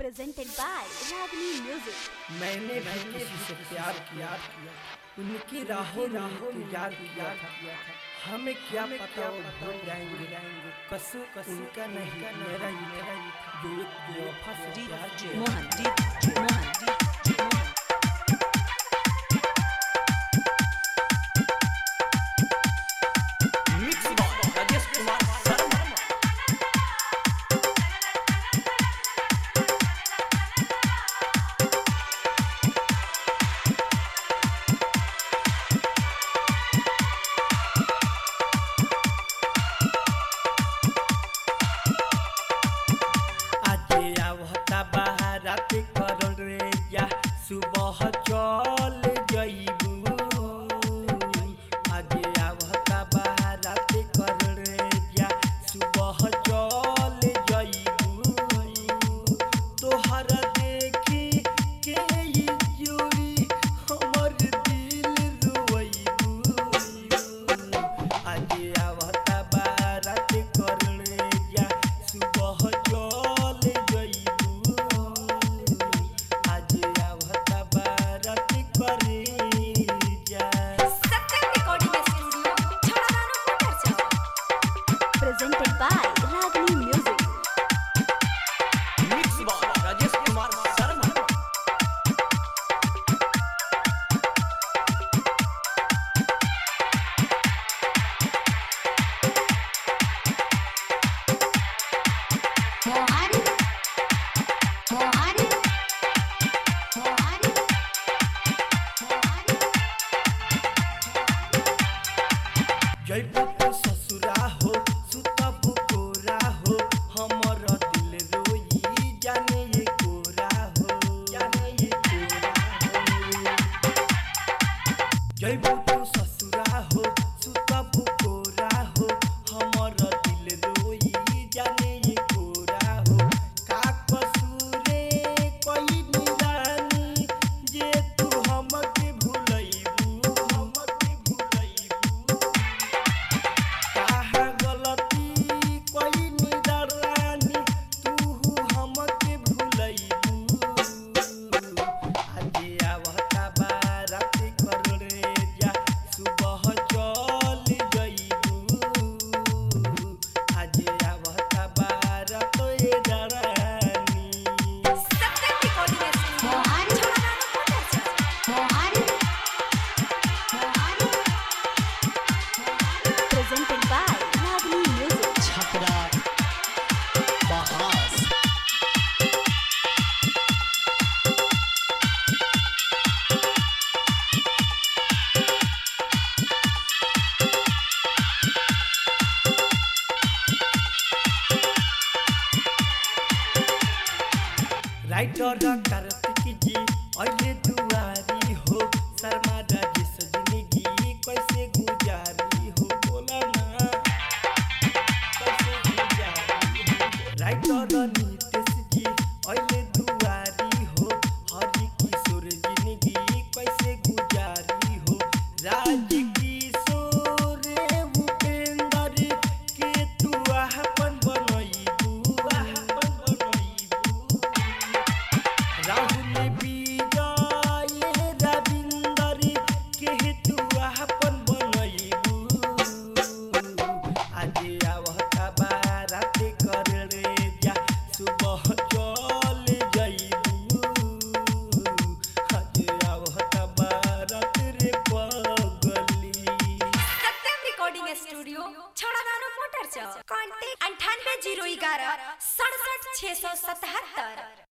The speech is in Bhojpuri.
presented by Ragini Music। मैंने भी किसी से प्यार किया, उनकी राहों याद किया था। हमें क्या पता वो भूल जाएंगे, कसूर उनका नहीं मेरा ही था। जो एक बेवफा से प्यार किया। मोहन रात करल रे या सुबह चल जइबू। आगे आवता रात करल रे या सुबह चल जइबू। तोहर देखी के ई जोड़ी हमर दिल रोइबू। आगे आवता रात करल रे या सुबह चल जइबू। Presented by Ragini Music। Mix box Rajesh Kumar Sharma. जइबू तो ससुरा हो सुतबू कोरा हो हमर दिल रोई जाने ये कोरा हो, जाने ये कोरा हो। जइबू तो ससुरा हो सुतबू कोरा हो हमर दिल रोई जाने ये कोरा हो। का कसूरे कोई निरानी जे तू हमके भुलइबू, हमके भुलइबू। Presented by Ragini Music। Chhapra बहास राइटर कार्तिक जी अइले दुआरी हो। शर्मा राजेश जिंदगी कैसे गुजारी हो, बोला ना कैसे गुजारी हो। राइटर नीतीश जी अइले दुआरी हो। हरि किशोर जिंदगी कैसे गुजारी हो। राज किशोर भूपेंद्र के तू अपन बनइबू, अपन बनइबू। राहुल विजय रविंदर के तू अपन बनइबू। आगे आवता रात कर रे या सुबह चल जइबू। आगे आवता रात रे पगली। सत्यम रिकॉर्डिंग स्टूडियो छड़ादानो मोटर चौक। कॉन्टैक्ट 98 011 67 677।